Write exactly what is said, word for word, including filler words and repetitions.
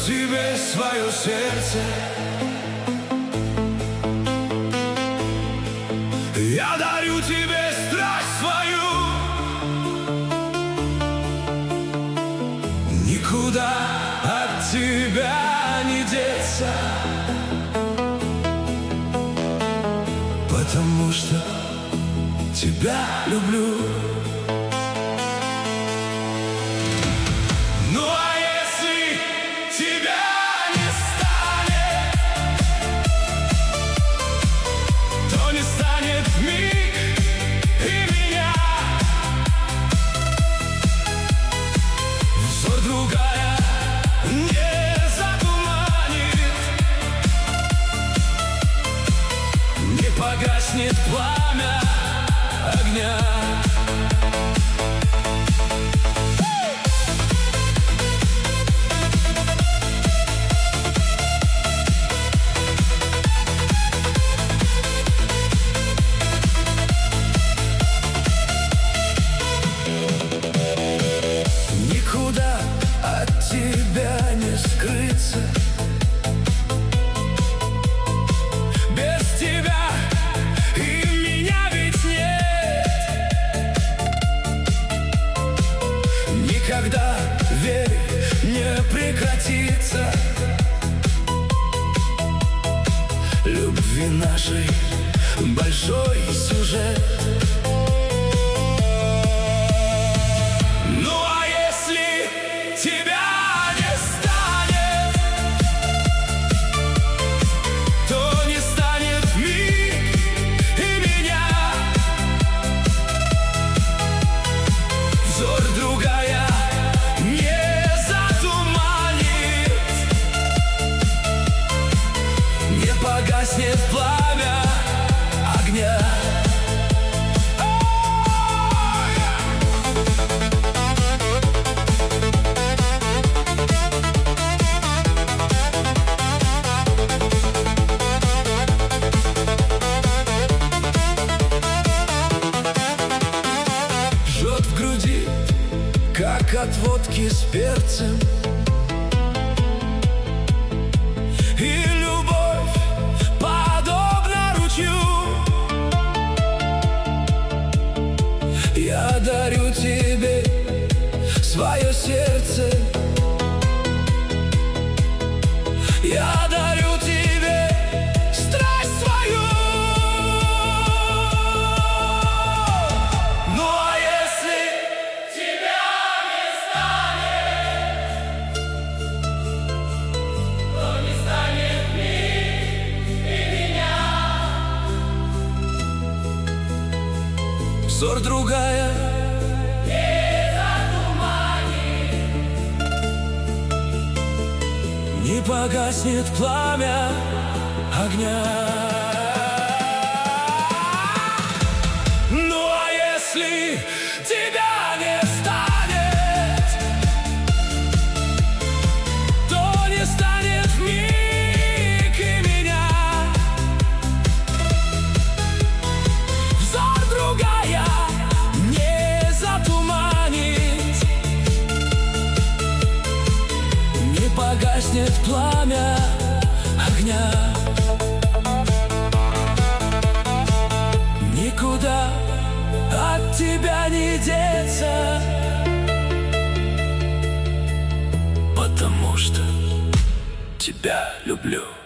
тебе свое сердце. Я дарю тебе страсть свою. Никуда от тебя не деться, потому что тебя люблю. Ну а если тебя не станет, то не станет миг и меня. Взор другая не затуманит, не погаснет пламя огня. Никуда от тебя не скрыться. Без тебя и меня ведь нет. Никогда, верь, не прекратится любви нашей большой сюжет. Ну а если тебя не станет, то не станет миг и меня. Взор другая не затуманит, не погаснет пламя огня. Жжет в груди, как от водки с перцем, и любовь подобна ручью. Я дарю тебе свое сердце. Я дарю тебе страсть свою. Ну а если тебя не станет, то не станет миг и меня. Взор другая не затуманит, не погаснет пламя огня. Ну а если тебя не станет, то не станет миг и меня. Взор другая не затуманит, не погаснет пламя огня. Никуда от тебя не деться, потому что тебя люблю.